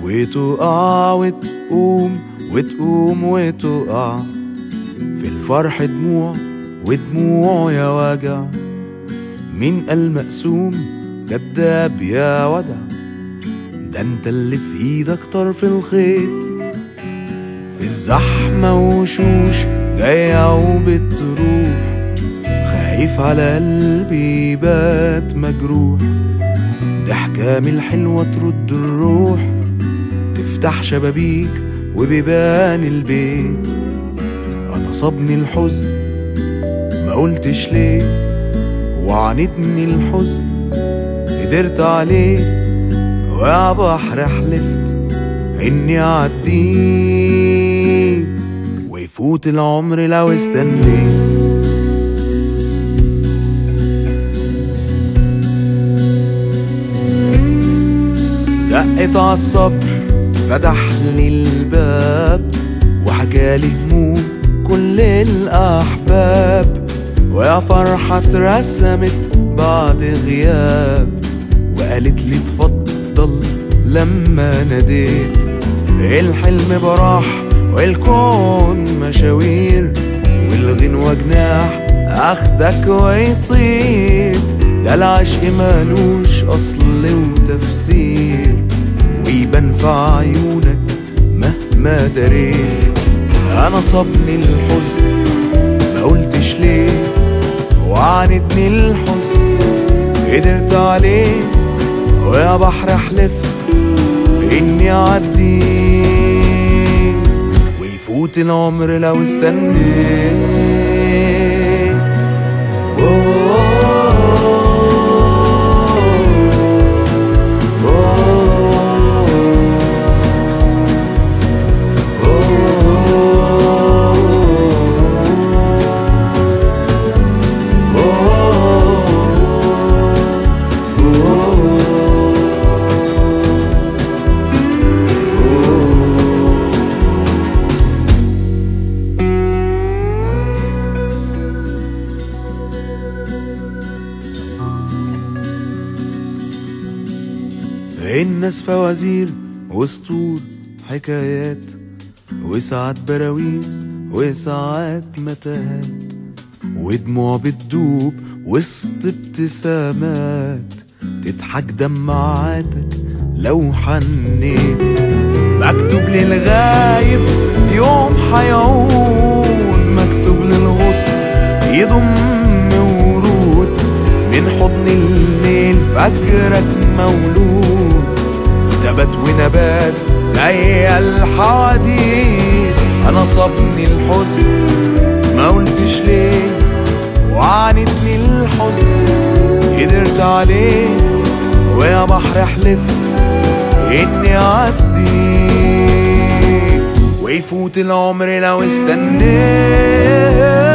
وتقع وتقوم وتقوم وتقع، في الفرح دموع ودموع يا وجع، مين قال مقسوم كداب يا ودع، ده انت اللي في ايدك طرف الخيط، في الزحمة وشوش جاية وبتروح، خايف على قلبي بات مجروح، ضحكة من الحلوة ترد الروح، تفتح شبابيك وبيبان البيت، أنا صابني الحزن ما قلتش ليه، وعانتني الحزن قدرت عليه، ويا بحر حلفت إني أعديه، ويفوت العمر لو استنيت. دقت عالصبر فتح لي الباب، وحكالي هموم كل الأحباب، ويا فرحة اترسمت بعد غياب، وقالت لي اتفضل لما ناديت، الحلم براح والكون مشاوير، والغنوة جناح اخدك ويطير، ده العشق مالوش اصل وتفسير، ويبان في عيونك مهما دريت، انا صابني الحزن ما قلتش ليه، وعاندني الحزن قدرت عليه، ويا بحر حلفت اني اعديه، ويفوت العمر لو استنيت. الناس فوازير وسطور حكايات، وساعات براويز وساعات متاهات، ودموع بتدوب وسط ابتسامات، تضحك دمعاتك لو حنيت، مكتوب للغايب يوم حيعود، مكتوب للغصن يضم ورود، من حضن الليل فجرك مولود، نبات ونبات جاية الحواديت، انا صابني الحزن ما قلتش ليه، وعاندني الحزن قدرت عليه، ويا بحر حلفت اني اعديه، ويفوت العمر لو استنيت.